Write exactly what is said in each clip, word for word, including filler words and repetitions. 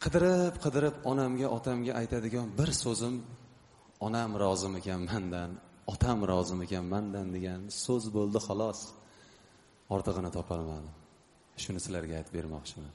qidirib qidirib onamga otamga aytadigan bir so'zim onam rozimikan mendan, otam rozimikan mendan degan so'z bo'ldi xolos. Ortig'ini topolmadim. Shuni sizlarga aytib bermoqchiman.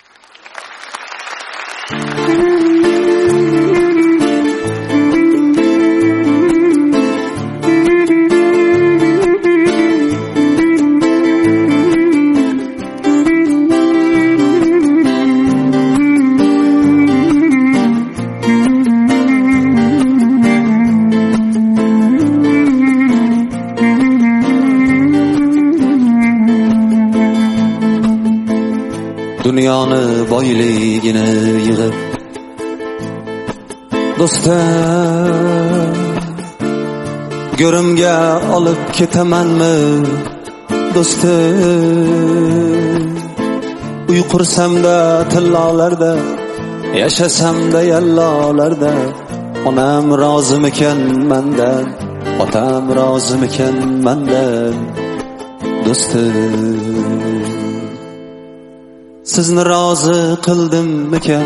Dunyoni boyligini yig'ib do'stim go'rimga olib ketamanmi do'stim uyqursam-da tillolarda yashasam-da yallolarda onam rozimikan mendan otam rozimikan mendan do'stim sizni rozi qildimmikan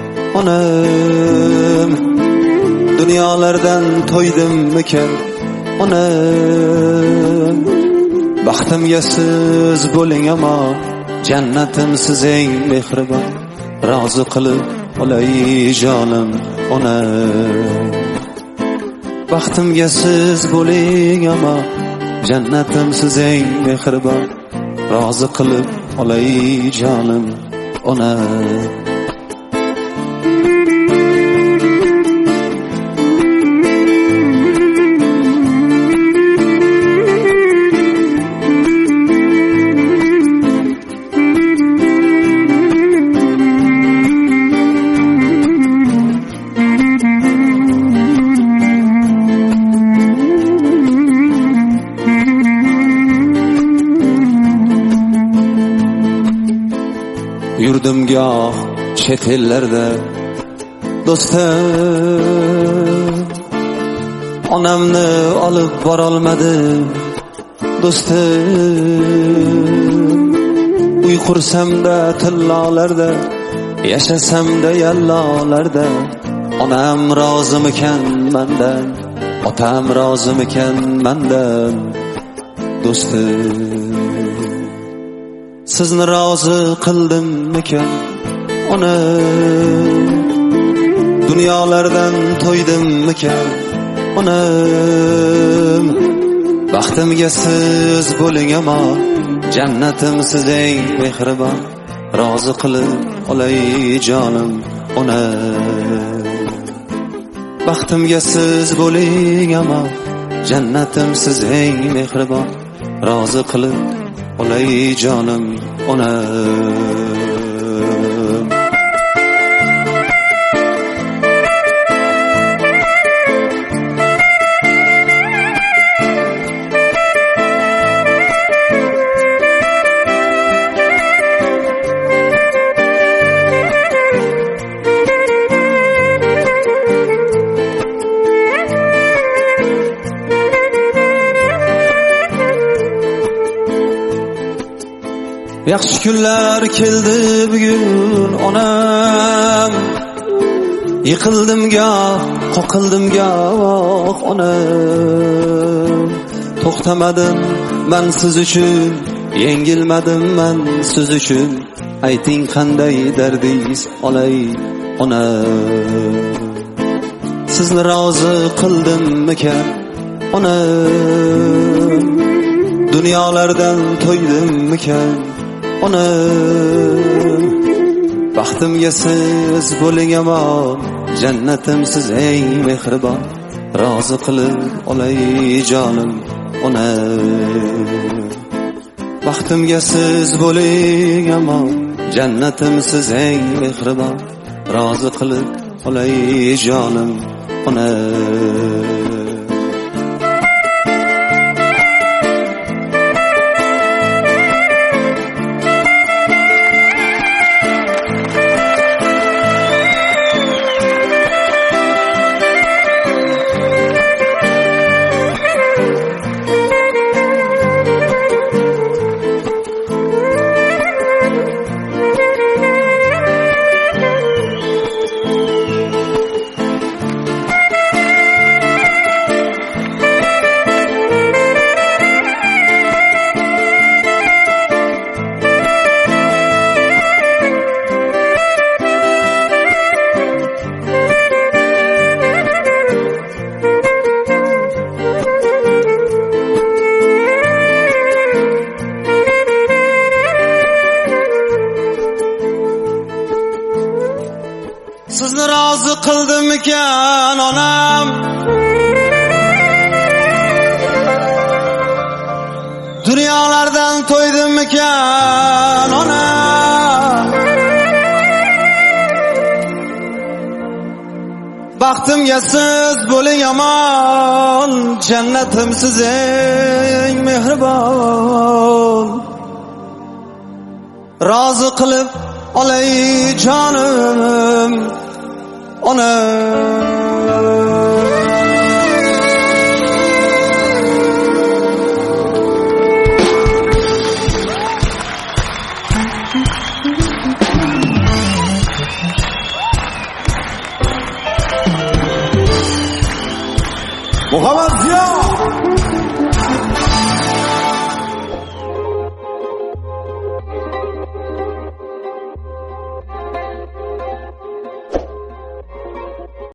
onam dunyolardan to'ydimmikan onam baxtimga siz bo'ling ammo jannatim siz eng mehribon rozi qilib olay jonim onam baxtimga siz bo'ling ammo jannatim siz eng mehribon rozi qilib olay jonim onam yurdim goh chet ellarda do'stim onamni olib borolmadim do'stim uyqursam-da tillolarda yashasam-da yallolarda onam rozimikan mendan otam rozimikan mendan do'stim sizni rozi qildimmikan onam dunyolardan to'ydimmikan onam baxtimga siz bo'ling ammo jannatim siz eng mehribon rozi qilib olay jonim onam baxtimga siz bo'ling ammo jannatim siz eng mehribon rozi qilib olay jonim onam yaxshi kunlar keldi bugun onam yiqildim goh qoqildim goh onam to'xtamadim men siz uchun yengilmadim men siz uchun ayting qanday dardingiz olay onam sizni rozi qildimmikan onam dunyolardan to'ydimmikan onam baxtimga siz bo'ling ammo jannatim siz eng mehribon rozi qilib olay jonim onam baxtimga siz bo'ling ammo jannatim siz eng mehribon rozi qilib olay jonim onam sizni rozi qildimikan onam? Dunyolardan to'ydimikan onam? Baxtimga siz bo'ling omon, jannatim siz eng mehribon. Rozi qilib olay jonim onam. Muhammad Ziyo